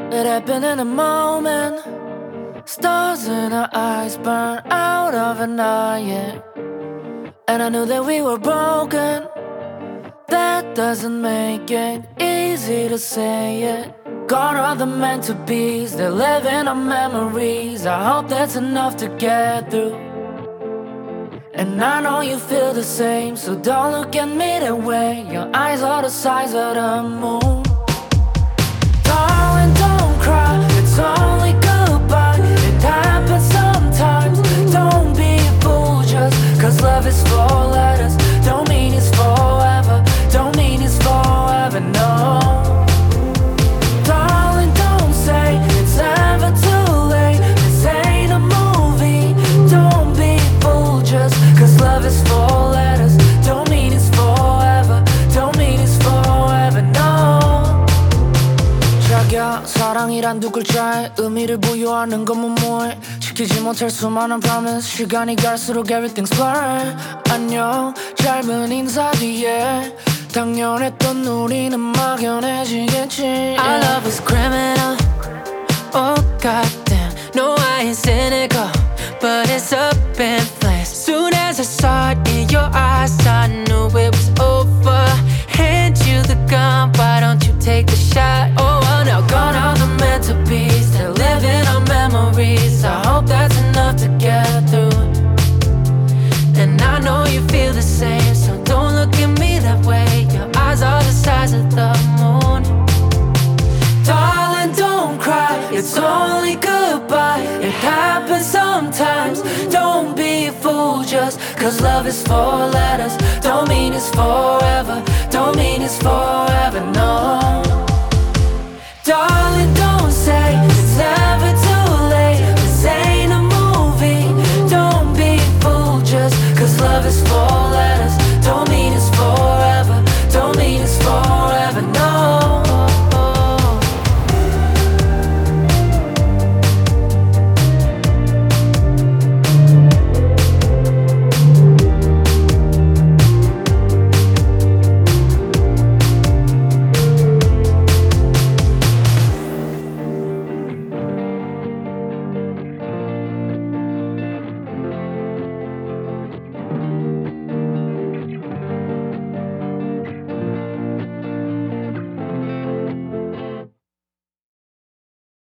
It happened in a moment. Stars in our eyes burn out of an eye, yeah. And I knew that we were broken. That doesn't make it easy to say it. Gone are the meant to be's, they live in our memories. I hope that's enough to get through. And I know you feel the same, so don't look at me that way. Your eyes are the size of the moon. Darling, don't cry, it's only goodbye. It happens sometimes. Don't be a fool just cause love is four letters. Don't mean it's forever, don't mean it's forever, no. Darling, don't say it's ever too late. This ain't a movie. Don't be a fool just cause love is four letters. Don't mean it's forever, don't mean it's forever, no. 자기야, 사랑이란 두 글자에 의미를 부여하는 것만 뭐해. 지키지 못할 수많은 promise. 시간이 갈수록 everything's blurred. 안녕, 짧은 인사 뒤에 당연했던 우리는 막연해지겠지. Our love was criminal. Oh goddamn, no I ain't cynical, but it's up in flames. Soon as I saw it in your eyes, I knew it was over. Hand you the gun, why don't you take the shot? Oh well, now gone are the meant to be's. They live in our memories. I hope that's enough to get through. And I know you feel the same, so don't look at me that way. Your eyes are the size of the moon. Darling, don't cry, it's only goodbye. It happens sometimes. Don't be a fool just cause love is four letters. Don't mean it's forever, don't mean it's forever, no.